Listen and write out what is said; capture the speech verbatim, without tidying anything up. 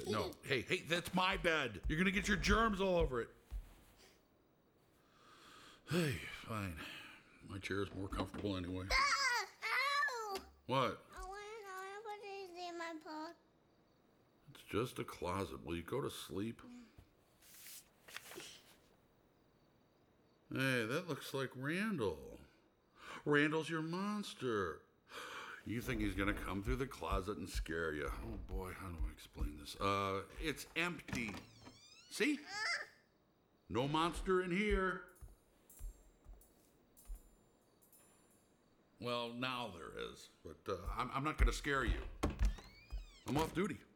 No. Hey, hey, that's my bed. You're going to get your germs all over it. Hey, fine. My chair is more comfortable anyway. Ah, ow! What? I want to know what is in my pot. It's just a closet. Will you go to sleep? Hey, that looks like Randall. Randall's your monster. You think he's gonna come through the closet and scare you? Oh boy, how do I explain this? Uh, it's empty. See? No monster in here. Well, now there is, but uh, I'm, I'm not gonna scare you. I'm off duty.